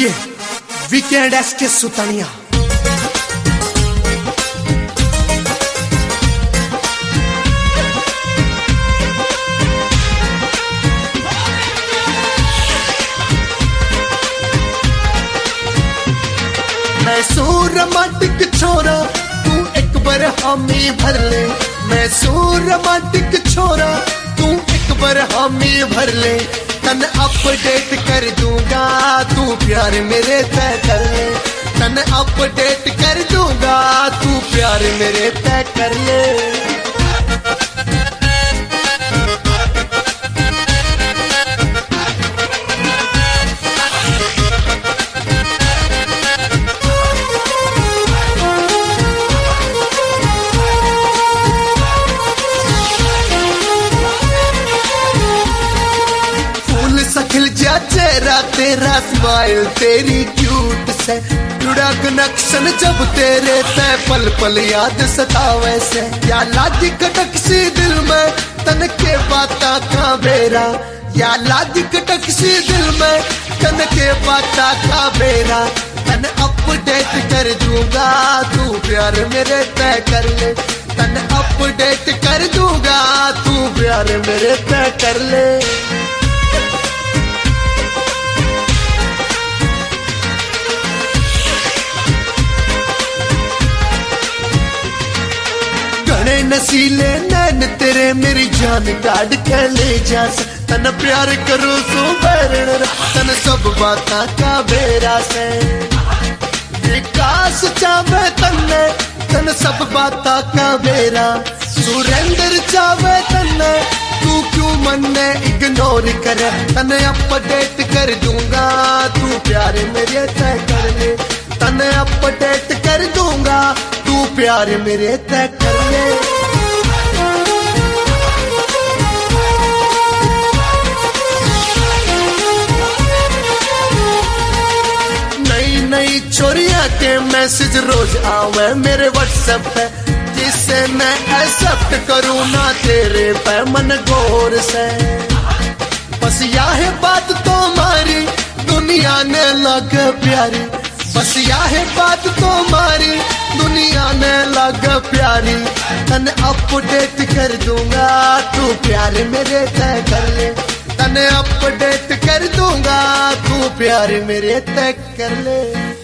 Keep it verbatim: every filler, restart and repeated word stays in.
ये weekend S के सुतनिया। मैं सू रोमांटिक छोरा तू एक बार हामी भर ले। मैं सू रोमांटिक छोरा तू एक बार हामी भर ले। तन अपडेट कर दूंगा तू प्यार मेरे तय कर ले। तन अपडेट कर दूंगा तू प्यार मेरे तय कर ले। खिल जा चेहरा तेरा स्माइल तेरी क्यूट से जुड़ा कनेक्शन जब तेरे तय पल पल याद सतावे से। या लाज कटक सी दिल में तन के बाता का बेरा। या लाज कटक सी दिल में तन के बाता का बेरा। तन अपडेट कर दूंगा तू प्यार मेरे तय कर ले। तन अपडेट कर दूंगा तू प्यार मेरे तय कर ले। घने नसीले नैन तेरे मेरी जान काट के ले जा। तन प्यार करो सो बैरण तन सब बाता का बेरा से। विकास चावे तन्ने तन सब बाता का बेरा। सुरेंद्र चावे तन्ने तू क्यों मन्ने इग्नोर करे। तन अपडेट कर दूंगा तू प्यार मेरे तय कर ले। तन अपडेट कर दूंगा तू प्यार मेरे तय कर ले। नई नई छोरिया के मैसेज रोज आवे मेरे व्हाट्सएप पे। जिससे मैं एक्सेप्ट करूँ ना तेरे पे मन गौर से। बस यह है बात तुम्हारी दुनिया ने लग प्यारी। बस यह है बात तुम्हारी दुनिया ने लग प्यारी। तन अपडेट कर दूंगा तू प्यार मेरे तय कर ले। तन अपडेट कर दूंगा तू प्यार मेरे तय कर ले।